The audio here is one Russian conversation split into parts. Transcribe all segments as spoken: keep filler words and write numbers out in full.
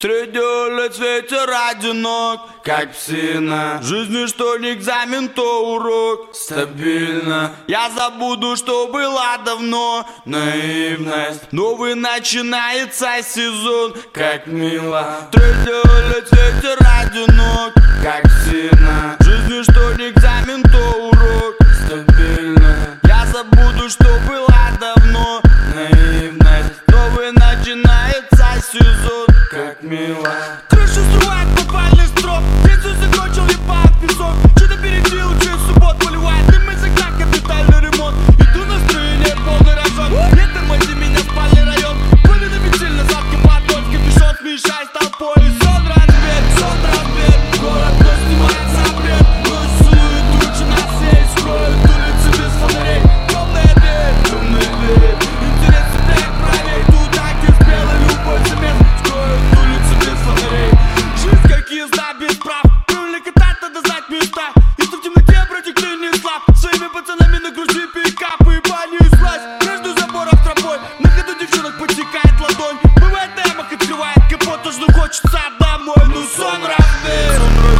Среди улиц ветер одинок, как псина. Жизни что не экзамен, то урок. Стабильно. Я забуду, что было давно. Наивность. Новый начинается сезон, как мило. Среди улиц ветер одинок, как псина. Жизни что не экзамен, то урок. Стабильно. Я забуду, что было давно. Наивность. Новый начинается сезон, как мило. Крышу срывает подвальный строп. Пенсию закончил, ебать песок. Что-то передел, через суббот поливает дым из окна, капитальный ремонт. Иду на настроение, полный рожок. Не тормози меня, спальный район. Полинами сильно задки, поднос, капюшон, смешай с толпой. И сон разбит, сон разбит. Город ночь снимает запрет. Ночь целует тучи, нас все скроют. Улицы без фонарей. Темная дверь, темная дверь. Интерес тебя правей. Туда, где спела любовь замес. Скроют улицы без фонарей. Жизнь как езда без прав. Правильно катать, надо знать места. Если в темноте, братик, ты не слаб. Своими пацанами нагрузи пикапы и бани и слазь. Между заборов тропой. На ходу девчонок подтекает ладонь. Бывает на ямах, открывает капот. Тоже хочется домой. Ну сон разбит.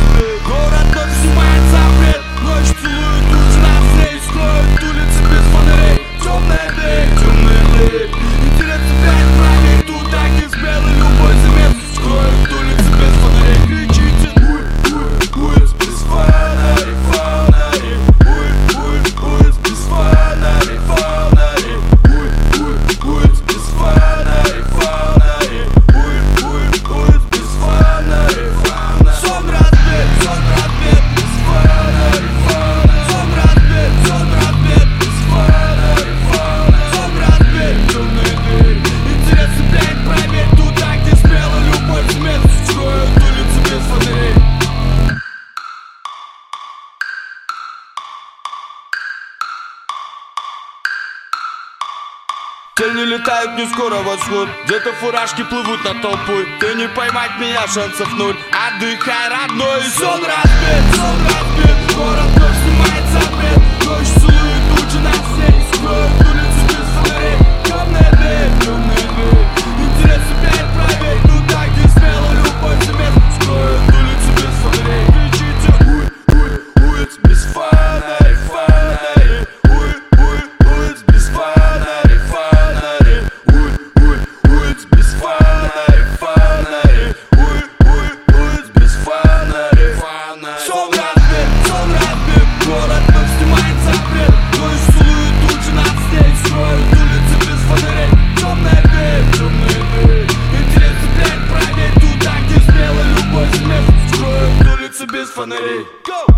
Город ночь снимает запрет. Ночь целует тучи, нас все скроют улицы без фонарей. Темная дверь, темная дверь. Интерес опять правей. Туда, где спелый любой замес. Скроют улицы без фонарей. Кричите: уй, уй, улиц без фонарей, фонарей. Уй, уй, улиц без фонарей, фонарей. Уй, уй, улиц без фонарей, фонарей. Уй, уй, улиц без фонарей, фонарей. Сон разбит, сон разбит без фонарей, фонарей. Сон разбит, сон разбит без фонарей, фонарей. Сон разбит, темная дверь. Интерес опять правей. Туда, где спела любовь смерть. Скроют улицы без фонарей. Тени летают, не скоро восход. Где-то фуражки плывут над толпой. Ты не поймать меня, шансов ноль. Отдыхай, родной. Сон разбит, сон разбит. Город ночь снимает запрет. Ночь целует тучи, нас все скроют улицы без фонарей. Темная дверь, темная дверь. Интерес опять правей. Туда, где спела любовь замес. Скроют улицы без фонарей. Кричите: уй, уй, улиц без фонарей, фонарей. Уй, уй, улиц без фонарей, фонарей. Уй, уй, улиц без фонарей, фонарей. Уй, уй, улиц без фонарей, фонарей. Сон разбит, сон разбит. Город ночь снимает запрет. Ночь целует тучи, нас здесь скроют улицы без фонарей. Темная дверь, темная дверь. Интерес опять правей. Туда, где спела любовь смерть. Скроют улицы без фонарей. Go!